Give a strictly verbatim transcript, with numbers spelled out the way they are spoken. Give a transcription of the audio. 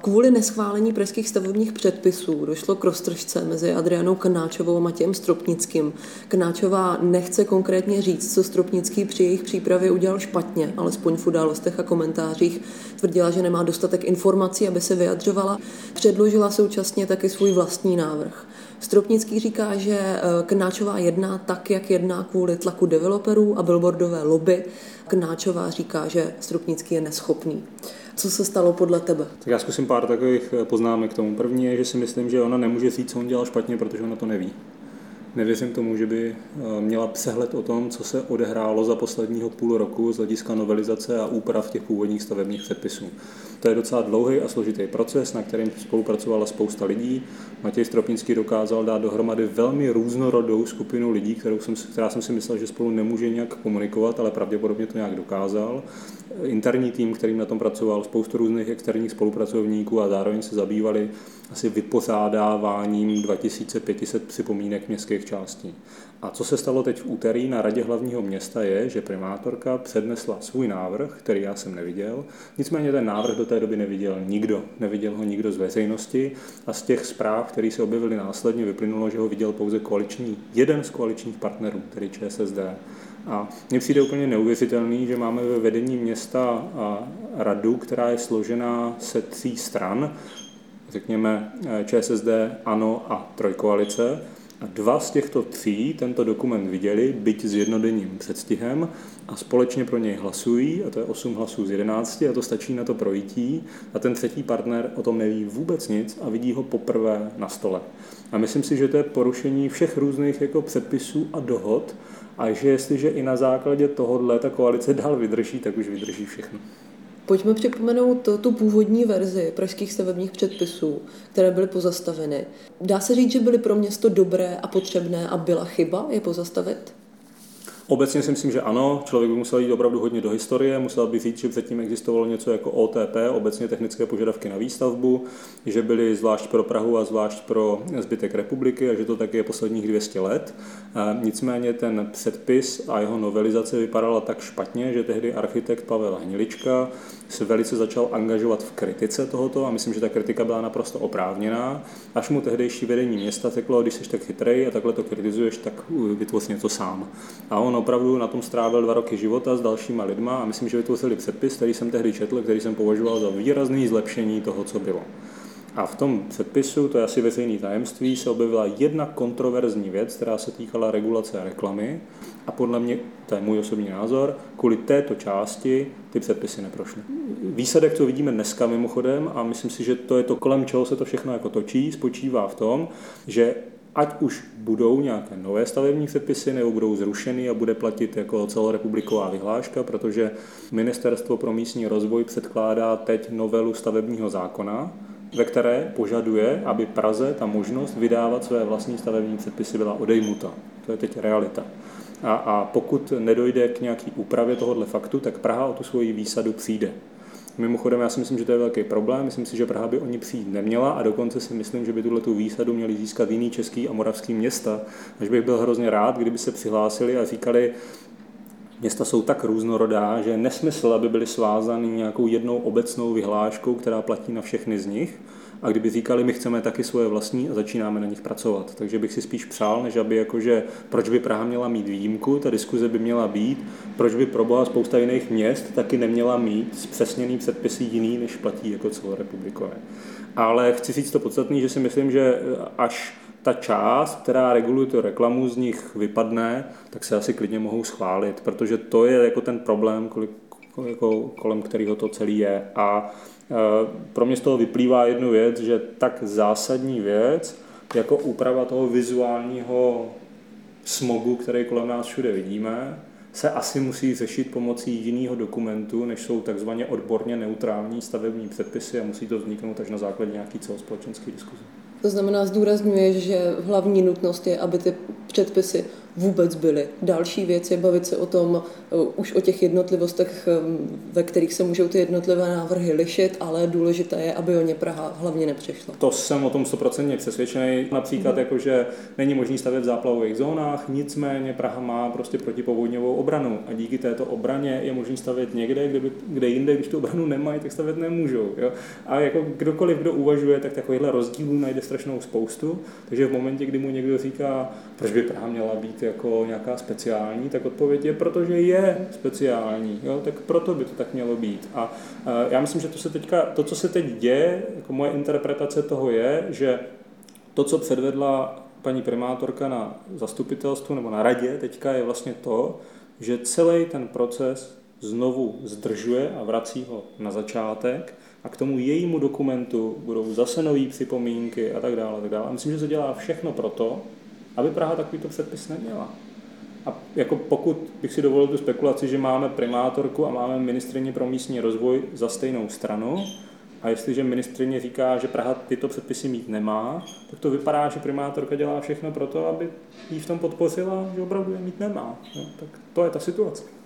Kvůli neschválení pražských stavebních předpisů došlo k roztržce mezi Adrianou Krnáčovou a Matějem Stropnickým. Krnáčová nechce konkrétně říct, co Stropnický při jejich přípravě udělal špatně, alespoň v událostech a komentářích tvrdila, že nemá dostatek informací, aby se vyjadřovala. Předložila současně taky svůj vlastní návrh. Stropnický říká, že Krnáčová jedná tak, jak jedná kvůli tlaku developerů a billboardové lobby. Krnáčová říká, že Stropnický je neschopný. Co se stalo podle tebe? Tak já zkusím pár takových poznámek k tomu. První je, že si myslím, že ona nemůže říct, co on dělal špatně, protože ona to neví. Nevěřím tomu, že by měla přehled o tom, co se odehrálo za posledního půl roku z hlediska novelizace a úprav těch původních stavebních předpisů. To je docela dlouhý a složitý proces, na kterém spolupracovala spousta lidí. Matěj Stropnický dokázal dát dohromady velmi různorodou skupinu lidí, kterou jsem, která jsem si myslel, že spolu nemůže nějak komunikovat, ale pravděpodobně to nějak dokázal. Interní tým, kterým na tom pracoval, spoustu různých externích spolupracovníků a zároveň se zabývali asi vypořádáváním dva tisíce pět set připomínek městských částí. A co se stalo teď v úterý na Radě hlavního města je, že primátorka přednesla svůj návrh, který já jsem neviděl, nicméně ten návrh do té doby neviděl nikdo. Neviděl ho nikdo z veřejnosti a z těch zpráv, které se objevily následně, vyplynulo, že ho viděl pouze koaliční, jeden z koaličních partnerů, tedy ČSSD. A mně přijde úplně neuvěřitelný, že máme ve vedení města radu, která je složená se tří stran, řekněme ČSSD, ANO a trojkoalice. A dva z těchto tří tento dokument viděli, byť s jednodenním předstihem, a společně pro něj hlasují, a to je osm hlasů z jedenácti, a to stačí na to projití. A ten třetí partner o tom neví vůbec nic a vidí ho poprvé na stole. A myslím si, že to je porušení všech různých jako předpisů a dohod, a že jestliže i na základě tohohle ta koalice dál vydrží, tak už vydrží všechno. Pojďme připomenout tu původní verzi pražských stavebních předpisů, které byly pozastaveny. Dá se říct, že byly pro město dobré a potřebné a byla chyba je pozastavit? Obecně si myslím, že ano, člověk by musel jít opravdu hodně do historie, musel by říct, že předtím existovalo něco jako O T P, obecně technické požadavky na výstavbu, že byly zvlášť pro Prahu a zvlášť pro zbytek republiky a že to tak je posledních dvě stě let. Nicméně ten předpis a jeho novelizace vypadala tak špatně, že tehdy architekt Pavel Hnilička se velice začal angažovat v kritice tohoto a myslím, že ta kritika byla naprosto oprávněná. Až mu tehdejší vedení města řeklo, když jsi tak chytrej a takhle to kritizuješ, tak vytvoř něco sám. A on opravdu na tom strávil dva roky života s dalšíma lidma a myslím, že vytvořili předpis, který jsem tehdy četl, který jsem považoval za výrazný zlepšení toho, co bylo. A v tom předpisu, to je asi veřejné tajemství, se objevila jedna kontroverzní věc, která se týkala regulace reklamy a podle mě, to je můj osobní názor, kvůli této části ty předpisy neprošly. Výsledek, co vidíme dneska mimochodem, a myslím si, že to je to, kolem čeho se to všechno jako točí, spočívá v tom, že ať už budou nějaké nové stavební předpisy nebo budou zrušeny a bude platit jako celorepubliková vyhláška, protože Ministerstvo pro místní rozvoj předkládá teď novelu stavebního zákona, ve které požaduje, aby Praze ta možnost vydávat své vlastní stavební předpisy byla odejmuta. To je teď realita. A, a pokud nedojde k nějaký úpravě tohohle faktu, tak Praha o tu svoji výsadu přijde. Mimochodem, já si myslím, že to je velký problém. Myslím si, že Praha by o ní přijít neměla a dokonce si myslím, že by tuhletu výsadu měli získat jiný český a moravský města. Až bych byl hrozně rád, kdyby se přihlásili a říkali, města jsou tak různorodá, že je nesmysl, aby byly svázány nějakou jednou obecnou vyhláškou, která platí na všechny z nich. A kdyby říkali, my chceme taky svoje vlastní a začínáme na nich pracovat. Takže bych si spíš přál, než aby jakože, proč by Praha měla mít výjimku, ta diskuze by měla být, proč by proboha spousta jiných měst taky neměla mít zpřesněný předpisy jiný, než platí jako celorepublikové. Ale chci říct to podstatný, že si myslím, že až ta část, která reguluje tu reklamu, z nich vypadne, tak se asi klidně mohou schválit, protože to je jako ten problém, kolik, jako kolem kterého to celý je. A pro mě z toho vyplývá jednu věc, že tak zásadní věc, jako úprava toho vizuálního smogu, který kolem nás všude vidíme, se asi musí řešit pomocí jiného dokumentu, než jsou takzvaně odborně neutrální stavební předpisy a musí to vzniknout až na základě nějaký celospolečenské diskuze. To znamená, zdůrazňuje, že hlavní nutnost je, aby ty předpisy vůbec byly. Další věc je bavit se o tom, už o těch jednotlivostech, ve kterých se můžou ty jednotlivé návrhy lišit, ale důležité je, aby o ně Praha hlavně nepřišla. To jsem o tom stoprocentně přesvědčený. Například, mm. jako, že není možný stavět v záplavových zónách, nicméně Praha má prostě protipovodňovou obranu a díky této obraně je možný stavět někde, kde, by, kde jinde, když tu obranu nemají, tak stavět nemůžou. Jo? A jako kdokoliv, kdo uvažuje, tak takovýchhle rozdílů najde strašnou spoustu. Takže v momentě, kdy mu někdo říká, proč by Praha měla být jako nějaká speciální, tak odpověď je, protože je speciální. Jo? Tak proto by to tak mělo být. A já myslím, že to, se teďka, to, co se teď děje, jako moje interpretace toho je, že to, co předvedla paní primátorka na zastupitelstvu nebo na radě teďka, je vlastně to, že celý ten proces znovu zdržuje a vrací ho na začátek a k tomu jejímu dokumentu budou zase nový připomínky a tak dále. A tak dále. A myslím, že se dělá všechno proto, aby Praha takovýto předpis neměla. A jako pokud bych si dovolil tu spekulaci, že máme primátorku a máme ministryni pro místní rozvoj za stejnou stranu, a jestliže ministryně říká, že Praha tyto předpisy mít nemá, tak to vypadá, že primátorka dělá všechno pro to, aby jí v tom podpořila, že opravdu je mít nemá. No, tak to je ta situace.